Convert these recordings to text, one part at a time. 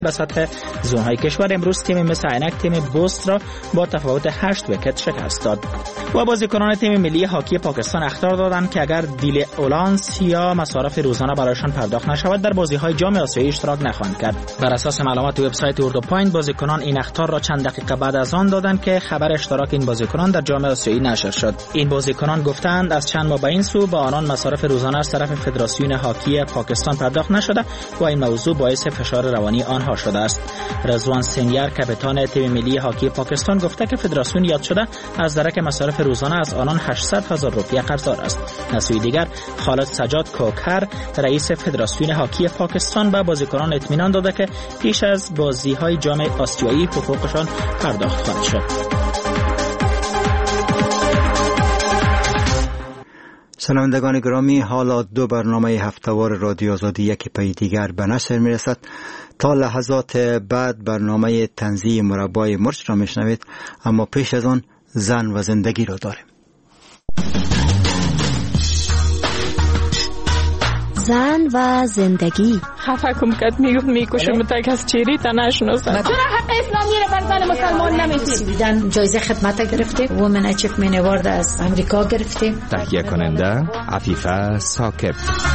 به سطح زونهای کشور امروز تیم مثل عینک تیم بوست را با تفاوت 8 ویکت شکست داد. و بازیکنان تیم ملی هاکی پاکستان اخطار دادند که اگر دیل اولانس یا مصارف روزانه برایشان پرداخت نشود در بازی‌های جام آسیایی اشتراک نخواهند کرد. بر اساس معلومات وبسایت اردو پوینت بازیکنان این اخطار را چند دقیقه بعد از آن دادند که خبر اشتراک این بازیکنان در جام آسیایی نشر شد. این بازیکنان گفتند از چند ماه به این سو با آنان مصارف روزانه از طرف فدراسیون هاکی پاکستان پرداخت نشده و این موضوع باعث فشار روانی آنها شده است. رضوان سینیار کاپیتان تیم ملی هاکی پاکستان گفته که فدراسیون یاد شده از درک مصارف روزانه از آنان 800,000 روپیه قرضدار است. از سوی دیگر خالد سجاد کوکر رئیس فدراسیون هاکی پاکستان به بازیکنان اطمینان داده که پیش از بازی‌های جام آسیایی حقوقشان پرداخت خواهد شد. شنوندگان گرامی، حالا دو برنامه هفته‌وار رادیو آزادی یکی پی دیگر به نشر میرسد. تا لحظات بعد برنامه تنزیه مربای مرچ را میشنوید، اما پیش از آن زن و زندگی را داریم. زن و زندگی. خفه کم کد میکشم تا کس چیری تا نشناسم. چرا حق اسلامی را بر زن مسلمان نمیدید؟ جایزه خدمت گرفته، وومن اچیومنت اوارد از امریکا گرفته. تهیه کننده عفیفه ثاقب.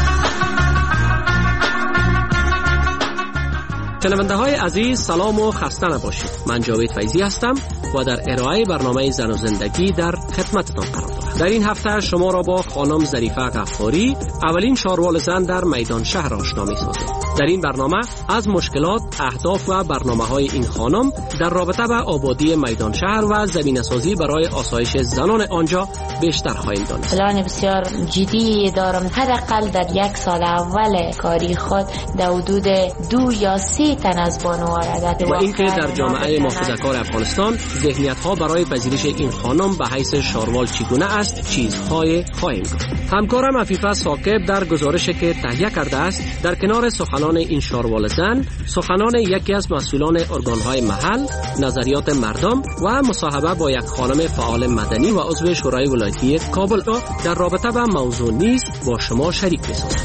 شنونده های عزیز سلام و خسته نباشید. من جاوید فیضی هستم و در ارائه برنامه زن و زندگی در خدمتتان قرار دارم. در این هفته شما را با خانم ظریفه غفاری، اولین شاروال زن در میدان شهر آشنا می‌سازیم. در این برنامه از مشکلات، اهداف و برنامه‌های این خانم در رابطه با آبادی میدان شهر و زمینه‌سازی برای آسایش زنان آنجا بیشتر خواهیم دانست. پلان بسیار جدی دارم، حداقل در یک سال اول کاری خود در حدود 2 یا 3 تن از بانوان و اینکه در جامعه محافظه‌کار افغانستان ذهنیت‌ها برای پذیرش این خانم به حیث شاروال چگونه است، چیزهای خواهیم گفت. همکارم عفیفه ثاقب در گزارشی که تهیه کرده است در کنار سخنان این شاروال زن، سخنان یکی از مسئولان ارگان‌های محل، نظریات مردم و مصاحبه با یک خانم فعال مدنی و عضو شورای ولایتی کابل را در رابطه با موضوع نیز با شما شریک می‌سازم.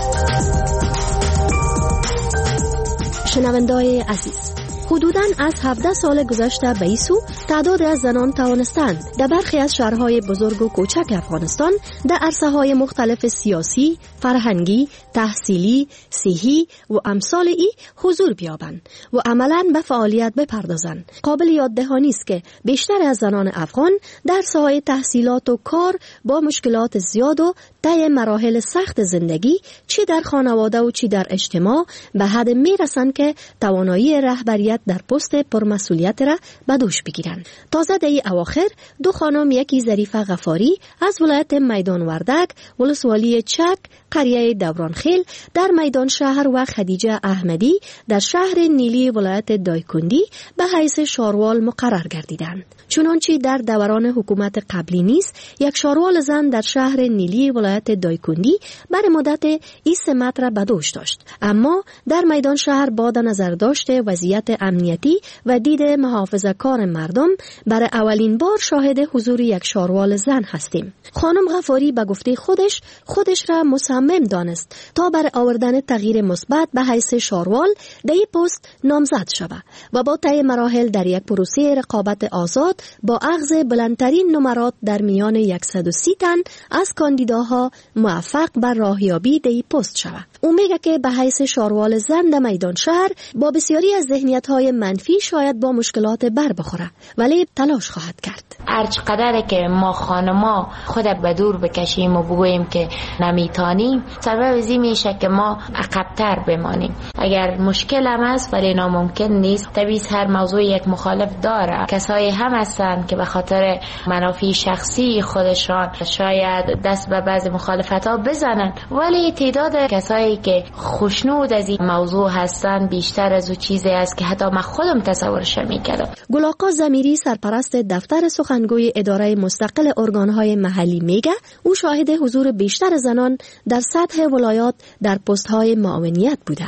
شنونده‌های عزیز، حدوداً از 17 سال گذشته به این سو تعداد از زنان توانستند در برخی از شهرهای بزرگ و کوچک افغانستان در عرصه‌های مختلف سیاسی، فرهنگی، تحصیلی، صحی و امثال ای حضور بیابند و عملاً به فعالیت بپردازند. قابل یاد دهانی است که بیشتر از زنان افغان در ساحه تحصیلات و کار با مشکلات زیاد و طی مراحل سخت زندگی چی در خانواده و چی در اجتماع به حد میرسند که توانایی رهبریت در پست پرمسئولیت را به دوش بگیرند. تازه در این اواخر 2 خانم، یکی ظریفه غفاری از ولایت میدان وردک ولسوالی چک قریه دورانخیل در میدان شهر و خدیجه احمدی در شهر نیلی ولایت دایکندی به حیث شاروال مقرر گردیدند. چنانچه در دوران حکومت قبلی نیز یک شاروال زن در شهر نیلی ولایت دایکندی برای مدت این سمت را به دوش داشت، اما در میدان شهر با نظر داشته وضعیت امنیتی و دید محافظه‌کار مردم برای اولین بار شاهد حضور یک شاروال زن هستیم. خانم غفاری به گفته خودش را مصمم دانست تا برای آوردن تغییر مثبت به حیث شاروال در این پست نامزد شود و با طی مراحل در یک پروسه رقابت آزاد با اخذ بلندترین نمرات در میان 130 تن از کاندیداها موفق بر راهیابی در این پست شود. او میگه که به حیث شاروال زن در میدان شهر با بسیاری از ذهنیت‌های منفی شاید با مشکلات بر بخوره، ولی تلاش خواهد کرد. هرچقدر که ما خانما خود به دور بکشیم و بگوییم که نمیتونیم، سبب ازی میشه که ما عقب‌تر بمانیم. اگر مشکل هم هست ولی ناممکن نیست. طبیعی هر موضوع یک مخالف داره. کسایی هم هستن که به خاطر منافع شخصی خودشان شاید دست به بعض مخالفت‌ها بزنن، ولی تعداد کسایی که خوشنود از این موضوع هستن بیشتر از اون چیزی است که حتی من خودم تصورش نمی‌کردم. گل آقا ضمیری سرپرست دفتر سخنگوی اداره مستقل ارگان‌های محلی میگه او شاهد حضور بیشتر زنان در سطح ولایات در پست‌های معاونیت بوده است.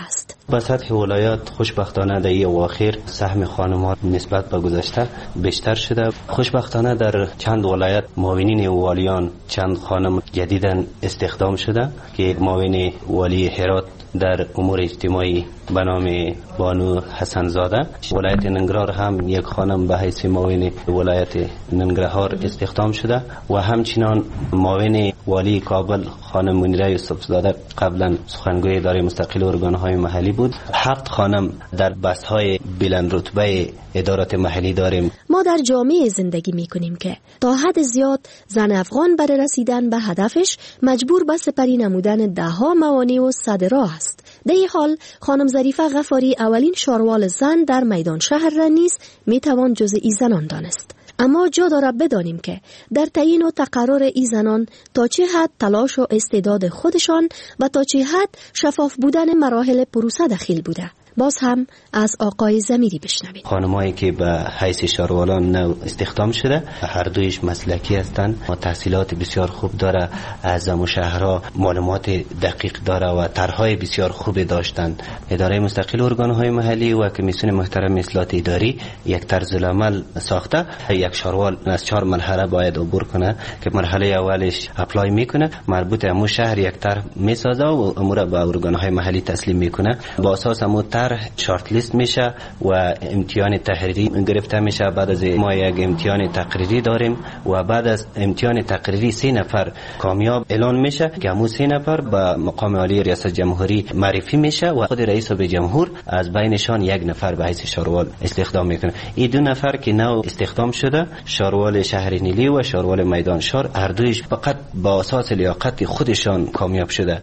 به سطح ولایت خوشبختانه در این اواخر سهم خانم‌ها نسبت به گذشته بیشتر شده. خوشبختانه در چند ولایت معاونین والیان چند خانم جدیداً استخدام شده که معاون والی هرات در امور اجتماعی به نام بانو حسن زاده، ولایت ننگرهار هم یک خانم به حیث معاون ولایت ننگرهار استخدام شده و همچنان معاون والی کابل خانم منیره یوسف زاده قبلا سخنگوی اداره مستقل ارگان‌های محلی بود. 7 خانم در بست‌های بلند رتبه ادارات محلی داریم. ما در جامعه زندگی می‌کنیم که تا حد زیاد زن افغان برای رسیدن به هدفش مجبور به سپری نمودن ده‌ها موانع و صدراه است. در این حال خانم ظریفه غفاری اولین شاروال زن در میدان شهر را نیز میتوان جزء ای زنان دانست. اما جا داره بدانیم که در تعیین و تقرر ای زنان تا چه حد تلاش و استعداد خودشان و تا چه حد شفاف بودن مراحل پروسه دخیل بوده. باز هم از آقای زمیری بشنوید. خانمایی که به حیث شاروالان نو استخدام شده هر دویش مسلکی هستند و تحصیلات بسیار خوب داره، از شهرها معلومات دقیق داره و طرحهای بسیار خوب داشتند. اداره مستقل ارگان‌های محلی و کمیسیون محترم اصلاحات اداری یک طرز العمل ساخته. یک شاروال از 4 مرحله باید عبور کنه که مرحله اولش اپلای میکنه، مربوط امو شهر یک طرح میسازه و امور به ارگان‌های محلی تسلیم میکنه. با اساس امو شارت لیست میشه و امتحان تحریری گرفته میشه. بعد از ما یک امتحان تقریری داریم و بعد از امتحان تقریری 3 نفر کامیاب اعلان میشه که همون 3 نفر به مقام عالی ریاست جمهوری معرفی میشه و خود رئیس جمهور از بینشان 1 نفر به حیث شاروال استخدام میکنه. این 2 نفر که نو استخدام شده، شاروال شهر نیلی و شاروال میدان شهر، هر دویش فقط با اساس لیاقت خودشان کامیاب شده.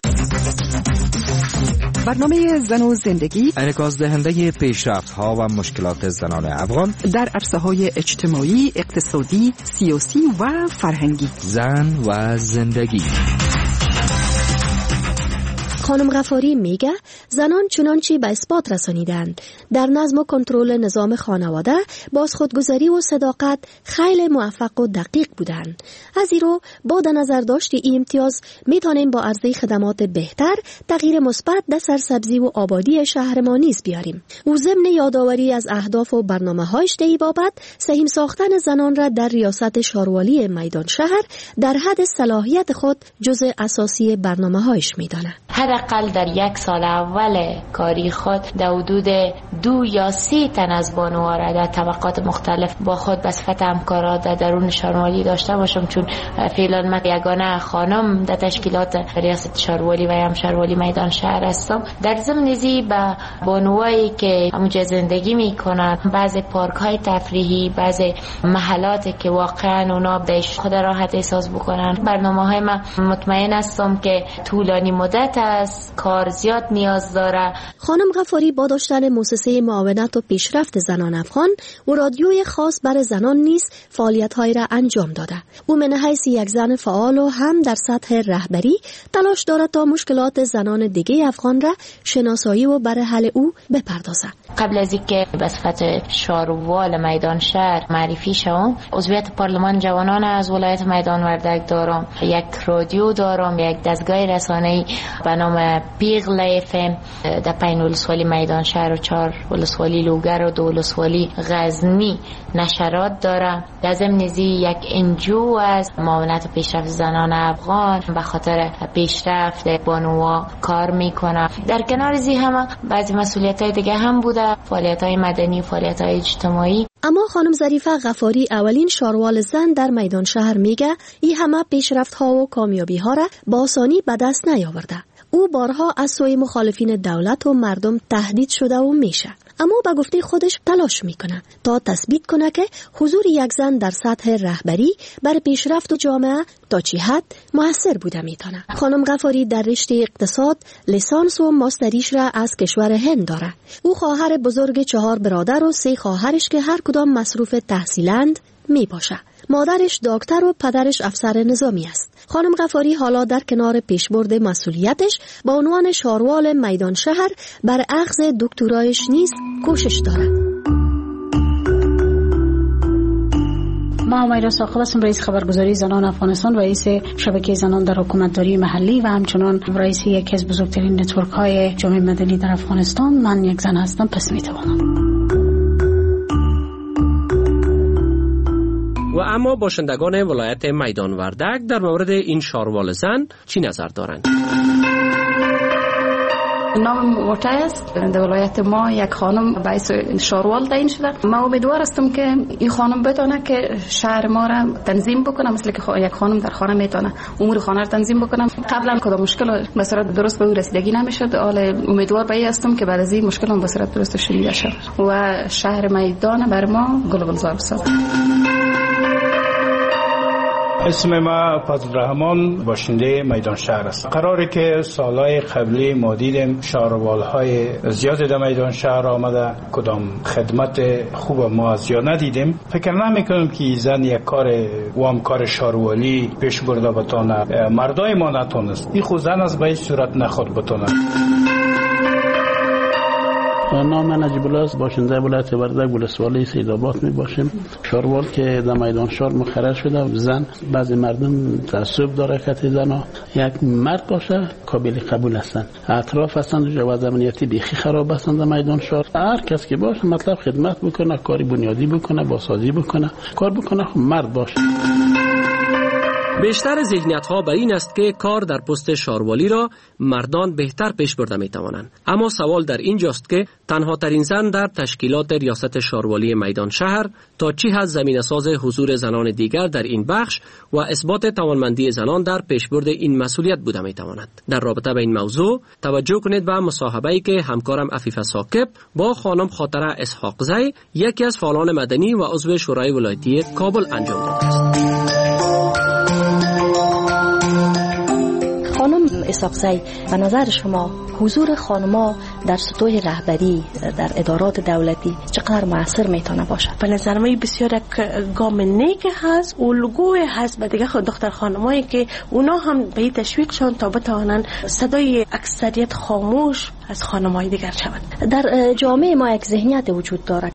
برنامه زن و زندگی انعکاس دهنده پیشرفت‌ها و مشکلات زنان افغان در عرصه‌های اجتماعی، اقتصادی، سیاسی و فرهنگی. زن و زندگی. خانم غفاری میگه زنان چنانچه به اثبات رسانیدند در نظم و کنترل نظام خانواده باز خودگذری و صداقت خیلی موفق و دقیق بودند. از این رو با در نظر داشت این امتیاز میتونیم با عرضه خدمات بهتر تغییر مثبت در سرسبزی و آبادی شهر ما نیز بیاریم. او ضمن یادآوری از اهداف و برنامه‌هایش در این بابت سهم ساختن زنان را در ریاست شاروالی میدان شهر در حد صلاحیت خود جزء اساسی برنامه‌هایش میداند. حداقل در 1 سال اول کاری خود در حدود 2 یا 3 تن از بانوها را در طبقات مختلف با خود به صفت همکارات در درون شاروالی داشته باشم، چون فعلا من یگانه خانم در تشکیلات ریاست شاروالی و هم شاروالی میدان شهر هستم. در ضمن ازی به بانوهایی که همونجا زندگی میکنند، بعضی پارک های تفریحی، بعضی محلاتی که واقعا اونا بهش خود راحت احساس بکنن، برنامه های من مطمئن هستم که طولانی مدت است، کار زیاد نیاز داره. خانم غفاری با داشتن مؤسسه معاونت و پیشرفت زنان افغان و رادیوی خاص برای زنان نیز فعالیت‌هایی را انجام داده. او من حیث یک زن فعال و هم در سطح رهبری تلاش دارد تا مشکلات زنان دیگه افغان را شناسایی و برای حل او بپردازد. قبل از اینکه به صفت شاروال میدان شهر معرفی شوم، عضویت پارلمان جوانان از ولایت میدان وردک دارم، یک رادیو دارم، یک دستگاه رسانه‌ای به نام پیغل افم در 5 ولسوالی میدان شهر و 4 ولسوالی لوگر و 2 ولسوالی غزنی نشرات داره. در ضمن ازی یک انجو از معاونت پیشرفت زنان افغان به خاطر پیشرفت بانوها کار میکنه. در کنار ازی هم بعضی مسئولیت‌های دیگه هم بوده، فعالیت‌های مدنی و فعالیت‌های اجتماعی. اما خانم ظریفه غفاری اولین شاروال زن در میدان شهر میگه این همه پیشرفت‌ها و کامیابی‌ها را با آسانی به دست نیاورده. او بارها از سوی مخالفین دولت و مردم تهدید شده و میشه، اما به گفته خودش تلاش میکنه تا تثبیت کنه که حضور یک زن در سطح رهبری بر پیشرفت و جامعه تا چه حد موثر بوده میتونه. خانم غفاری در رشته اقتصاد لیسانس و ماستریش را از کشور هند داره. او خواهر بزرگ 4 برادر و 3 خواهرش که هر کدام مصروف تحصیلند می باشه. مادرش دکتر و پدرش افسر نظامی است. خانم غفاری حالا در کنار پیشبرد مسئولیتش با عنوان شاروال میدان شهر بر اخذ دکترایش نیز کوشش دارد. ما امیرا ساقب هستم، رئیس خبرگزاری زنان افغانستان، رئیس شبکه زنان در حکومتداری محلی و همچنان رئیس یکی از بزرگترین نتورک‌های جامعه مدنی در افغانستان. من یک زن هستم، پس میتوانم. و اما باشندگان ولایت میدان وردک در مورد این شاروال زن چی نظر دارند؟ نام وټه است. در ولایت ما یک خانم باعث شاروال تعیین شده. ما امیدوار هستم که این خانم بتونه که شهر ما را تنظیم بکنه، مثل که یک خانم در خانه میتونه امور خانه را تنظیم بکنه. قبلا کدام مشکل به صورت درست به رسیدگی نمیشد. حالا امیدوار به این هستم که بعد از این مشکل به صورت درست شنیده شود و شهر میدان بر ما گلزار بسازد. اسم ما فضل رحمان، باشنده میدان شهر است. قراره که سالهای قبلی ما دیدیم شاروالهای زیادی در میدان شهر آمده، کدام خدمت خوب ما زیاد ندیدیم. فکر نمیکنم که زن یک کار شاروالی پیش برده بتونه، مردای ما نتونست. این خود زن از به این صورت نخود بتونه. نام من نجیب الله است، باشنده ولایت وردک ولسوالی سیدآباد می باشیم. شاروال که در میدان شهر مقرر شده، زن بعضی مردم تعصب داره که زن یک مرد باشه قابل قبول هستند. اطراف هستند و وضع امنیتی بیخی خراب هستند در میدان شهر. هر کس که باشه مطلب خدمت بکنه، کاری بنیادی بکنه، بازسازی بکنه، کار بکنه، خب مرد باشه. بیشتر ذهنیت‌ها بر این است که کار در پست شاروالی را مردان بهتر پیش برده می‌توانند. اما سوال در اینجاست که تنها ترین زن در تشکیلات ریاست شاروالی میدان شهر تا چی حد زمینه‌ساز حضور زنان دیگر در این بخش و اثبات توانمندی زنان در پیشبرد این مسئولیت بوده می‌تواند. در رابطه به این موضوع توجه کنید به مصاحبه‌ای که همکارم عفیفه ساکب با خانم خاطره اسحاقزی، یکی از فعالان مدنی و عضو شورای ولایتی کابل انجام داده است. خانم اسحاقزی، به نظر شما حضور خانم‌ها در سطوح رهبری در ادارات دولتی چقدر مؤثر میتونه باشه؟ به نظر من بسیار یک گام نیک هست، الگوی هست به دیگه دختر خانمایی که اونا هم به تشویق شون تا بتوانن صدای اکثریت خاموش از خانم‌های دیگر شوند. در جامعه ما یک ذهنیت وجود داره